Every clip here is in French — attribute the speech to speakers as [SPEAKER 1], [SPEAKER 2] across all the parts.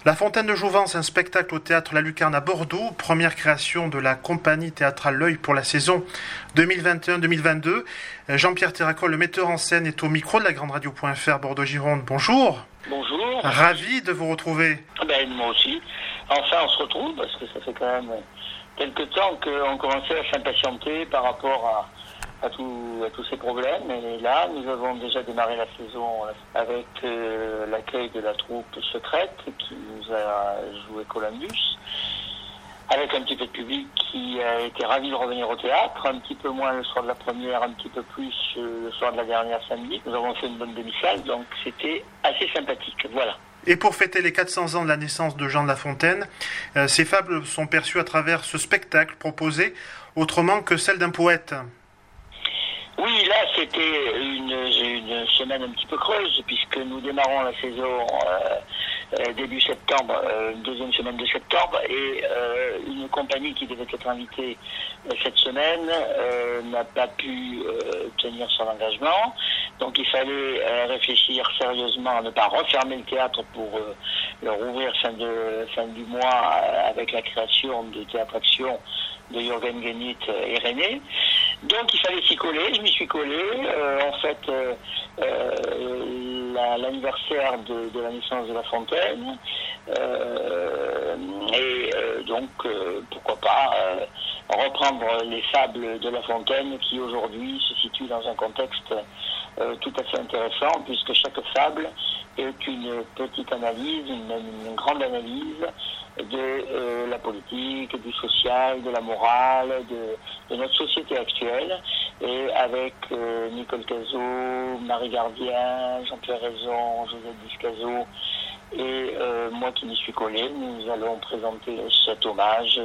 [SPEAKER 1] La Fontaine de Jouvence, un spectacle au théâtre La Lucarne à Bordeaux, première création de la compagnie théâtrale L'Œil pour la saison 2021-2022. Jean-Pierre Terracol, le metteur en scène, est au micro de la Grande Radio.fr Bordeaux-Gironde. Bonjour.
[SPEAKER 2] Bonjour.
[SPEAKER 1] Ravi de vous retrouver.
[SPEAKER 2] Moi aussi. Enfin, on se retrouve parce que ça fait quand même quelques temps qu'on commençait à s'impatienter par rapport à tous ces problèmes. Et là, nous avons déjà démarré la saison avec l'accueil de la troupe secrète qui nous a joué Columbus, avec un petit peu de public qui a été ravi de revenir au théâtre, un petit peu moins le soir de la première, un petit peu plus le soir de la dernière samedi. Nous avons fait une bonne demi-salle, donc c'était assez sympathique. Voilà.
[SPEAKER 1] Et pour fêter les 400 ans de la naissance de Jean de La Fontaine, ces fables sont perçues à travers ce spectacle proposé, autrement que celle d'un poète.
[SPEAKER 2] Oui, là c'était une semaine un petit peu creuse puisque nous démarrons la saison début septembre, deuxième semaine de septembre, et une compagnie qui devait être invitée cette semaine n'a pas pu tenir son engagement. Donc il fallait réfléchir sérieusement à ne pas refermer le théâtre pour le rouvrir fin du mois avec la création de Théâtre-Action de Jürgen Genit et René. Donc il fallait s'y coller, je m'y suis collé. L'anniversaire de la naissance de La Fontaine. Donc pourquoi pas reprendre les fables de La Fontaine qui aujourd'hui se situent dans un contexte tout à fait intéressant puisque chaque fable est une petite analyse, une grande analyse de la politique, du social, de la morale, de notre société actuelle, et avec Nicole Cazot, Marie Gardien, Jean-Pierre Raison, Joseph Discazot et moi qui m'y suis collé, nous allons présenter cet hommage,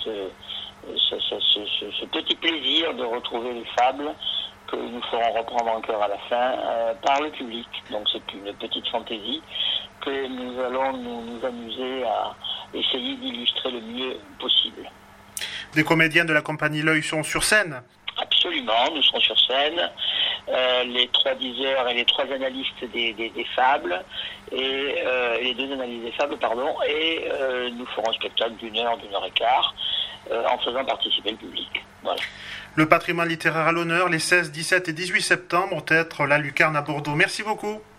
[SPEAKER 2] ce petit plaisir de retrouver les fables que nous ferons reprendre en chœur à la fin par le public. Donc c'est une petite fantaisie que nous allons nous amuser à essayer d'illustrer le mieux possible.
[SPEAKER 1] Des comédiens de la compagnie L'Œil sont sur scène?
[SPEAKER 2] Absolument, nous serons sur scène, les 3 diseurs et les 3 analystes des fables, et les 2 analystes des fables, et nous ferons un spectacle d'une heure et quart, en faisant participer le public. Voilà.
[SPEAKER 1] Le patrimoine littéraire à l'honneur les 16, 17 et 18 septembre au théâtre La Lucarne à Bordeaux. Merci beaucoup.